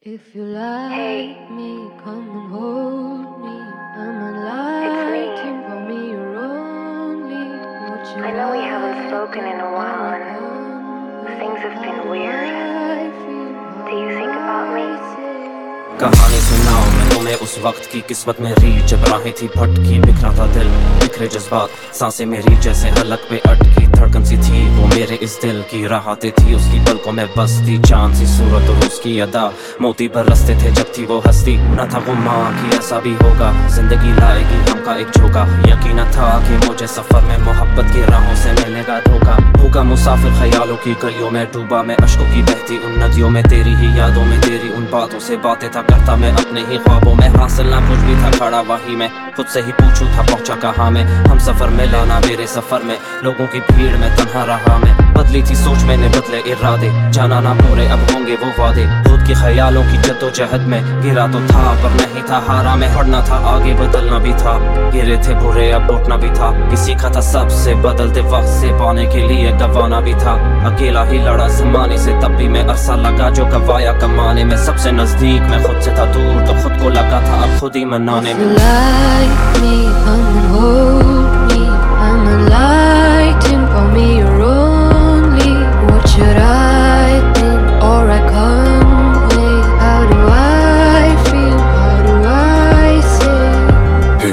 If you like me, come and hold me. I'm a It's me. light, for me you're only what you I know we haven't spoken in a while and things have been weird. Do you think about me? कहानी सुनाओ मैं तुम्हें उस वक्त की किस्मत मेरी जब राहें थी भटकी बिखरा था दिल बिखरे जज्बात सांसें मेरी जैसे हलक पे अटकी धड़कन सी थी वो मेरे इस दिल की राहतें थी उसकी पलकों में बसती चांद सी सूरत और उसकी अदा मोती बरसते थे जब थी वो हंसती न था वो माँ की ऐसा भी होगा जिंदगी लाएगी हम का एक झोंका यकीन था कि मुझे सफर में मोहब्बत की राहों से मिलेगा धोखा होगा मुसाफिर ख्यालों की गलियों में डूबा मैं अश्कों की बहती उन नदियों में तेरी ही यादों में तेरी उन बातों से बातें था करता मैं अपने ही ख्वाबों में हासिल ना कुछ भी था खड़ा वही मैं खुद से ही पूछूं था पहुंचा कहाँ मैं हम सफर में लेना मेरे सफर में लोगों की भीड़ में तन्हा रहा मैं बदली थी सोच मैंने बदले इरादे जाना ना पूरे अब होंगे वो वादे खुद के ख्यालों की जद्दोजहद में गिरा तो था पर नहीं था हारा मैं पढ़ना था आगे बदलना भी था गिरे थे बुरे अब उठना भी था सीखा था सबसे बदलते वक्त से पाने के लिए गवाना भी था अकेला ही लड़ा जमाने से तब भी मैं अरसा लगा जो गवाया कमाने में सबसे नजदीक मैं खुद से था दूर तो खुद को लगा था अब खुद ही मनाने में like me, come and hold me. I'm a light, for me you're only what should I think or I convey? How do I feel? How do I say?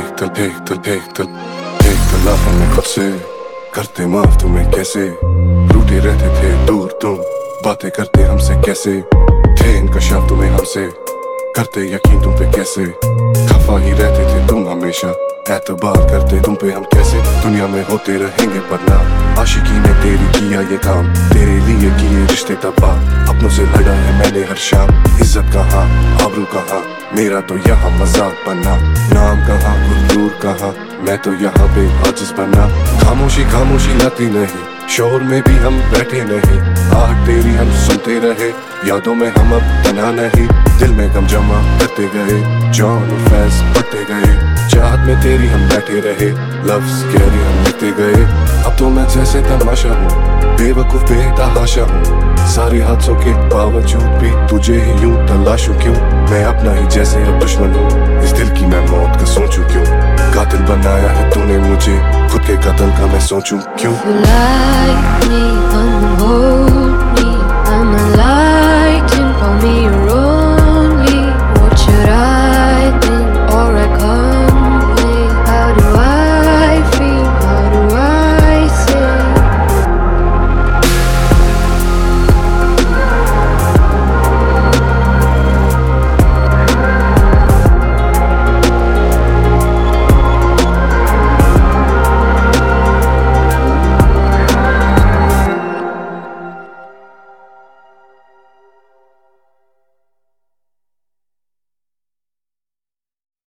एक तलाफ हमने खुद से करते माफ तुम्हें कैसे रूठे रहते थे दूर तुम बातें करते हमसे कैसे थे इनकशाफ तुम्हें हमसे करते यकीन तुम पे कैसे खफा ही रहते थे तुम हमेशा एतबार करते तुम पे हम कैसे दुनिया में होते रहेंगे बदना आशिकी ने तेरी किया ये काम तेरे लिए किए रिश्ते तबाह अपनों से लड़ा है मैंने हर शाम इज्जत कहाँ आबरू कहाँ मेरा तो यहाँ मजाक बना नाम कहाँ गुरूर कहाँ मैं तो यहाँ पे आजिज़ बना खामोशी खामोशी लती नहीं शोर में भी हम बैठे नहीं आहट तेरी हम सुनते रहे यादों में हम अब तना नहीं दिल में गम जमा करते गए जॉन और फैज पढ़ते गए चाहत में तेरी हम बैठे रहे लफ्ज़ गहरे हम लिखते गए अब तो मैं जैसे तमाशा हूँ बेवकूफ़ बेतहाशा हूँ सारे हादसों के बावजूद भी तुझे ही यूं तलाशूं क्यों मैं अपना ही जैसे अब दुश्मन हूँ इस दिल की मैं मौत का सोचूं क्यों कातिल बनाया है तूने मुझे खुद के कत्ल का मैं सोचूं क्यों If you like me, come and hold me. I'm a light, for me you're